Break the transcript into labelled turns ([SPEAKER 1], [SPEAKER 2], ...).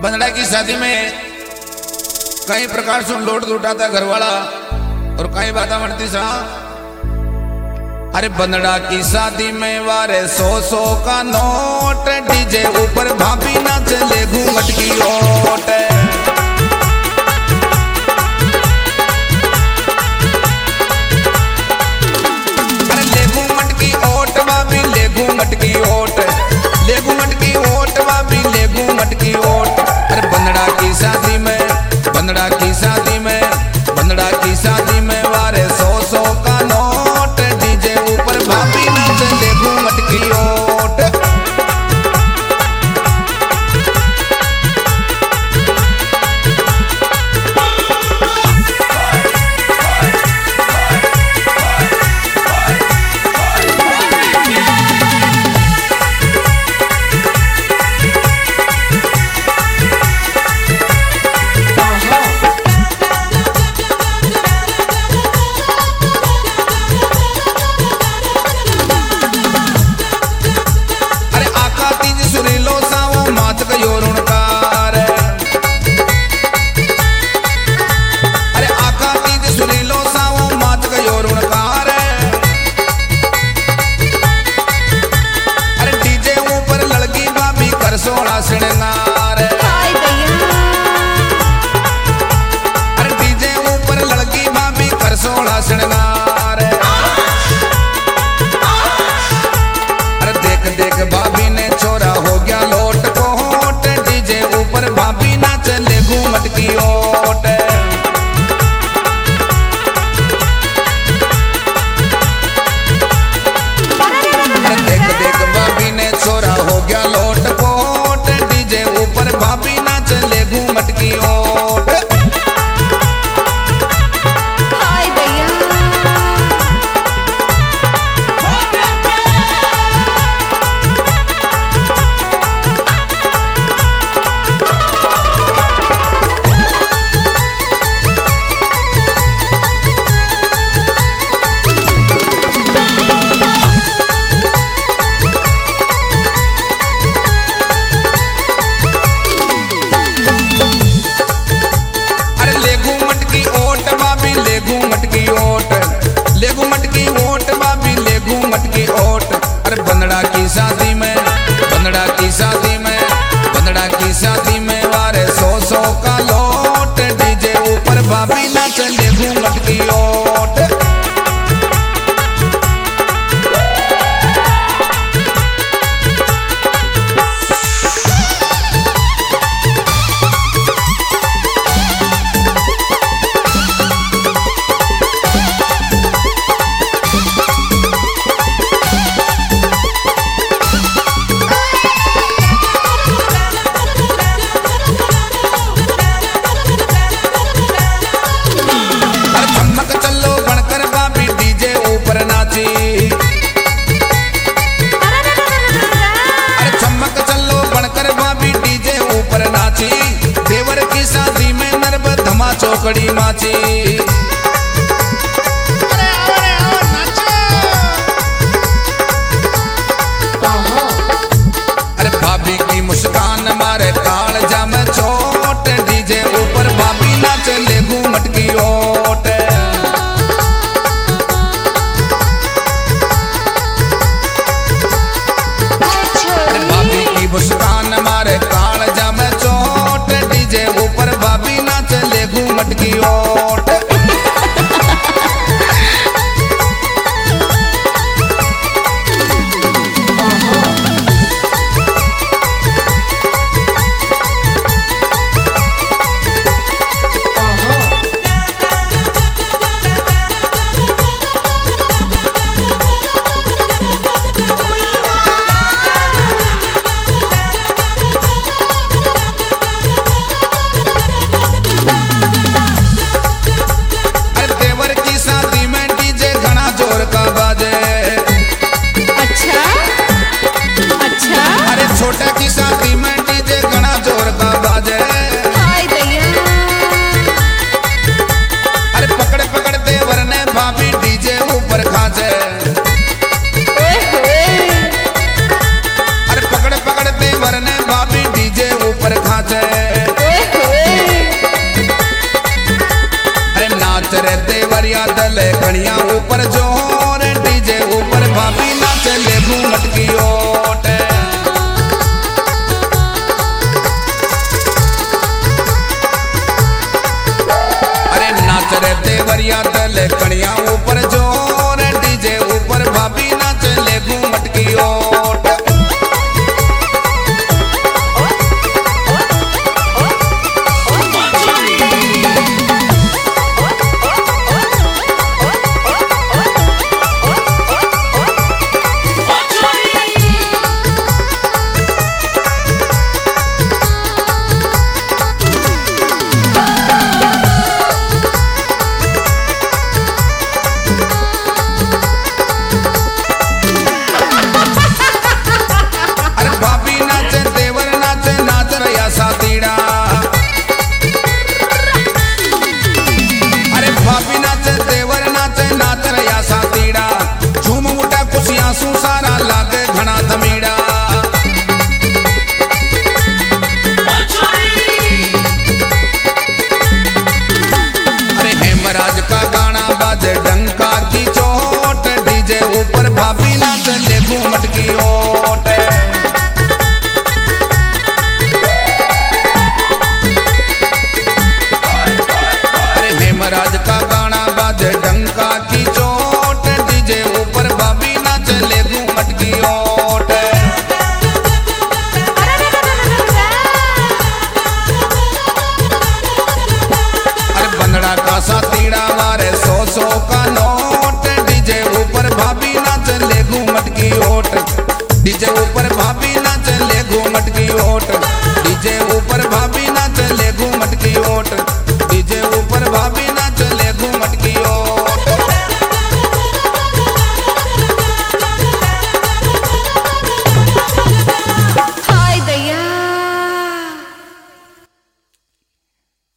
[SPEAKER 1] बंदड़ा की शादी में कई प्रकार से लोट लुटाता घर वाला और कई बात बनती सा। अरे बंदड़ा की शादी में वारे 100 का नोट, डीजे ऊपर भाभी ना चले घूंघट की ओट। अरे ले घूंघट की ओट भाभी, ले घूंघट की ओट, ले घूंघट की ओट भाभी, ले घूंघट की ओट। अरे बंदड़ा की शादी में, बंदड़ा की शादी में, बंदड़ा की शादी में वारे 100 का नोट, डीजे ऊपर भाभी ना चले घूंघट की ओट। बंदड़ा की शादी में, बंदड़ा की शादी में, बंदड़ा की शादी में वारे 100 का लोट, डीजे ऊपर भाभी ना चले घूंघट की ओट। देवर की शादी में नरब धमा चौकड़ी माची। अरे भाभी की मुस्कान मारे काल जाम चोट, डीजे ऊपर भाभी ना चले घूंघट की ओट। अरे भाभी की मुस्कान मारे काल जाम चोट, डीजे ऊपर भाभी ना चले घूंघट की ओट। आंसू सारा लागे घना धमीड़ा। अरे हेमराज का गाना बाजे डंका की चोट, डीजे ऊपर भाभी नाच ले घूमट की ओट। अरे हेमराज का गाना बाजे डंका की चोट, डीजे ऊपर भाभी नाच ले घूमट की ओट। अरे बंदड़ा का सातीड़ा मारे 100 का नोट, डीजे ऊपर भाभी नाच ले घूमट की ओट, डीजे ऊपर भाभी नाच ले घूमट की ओट।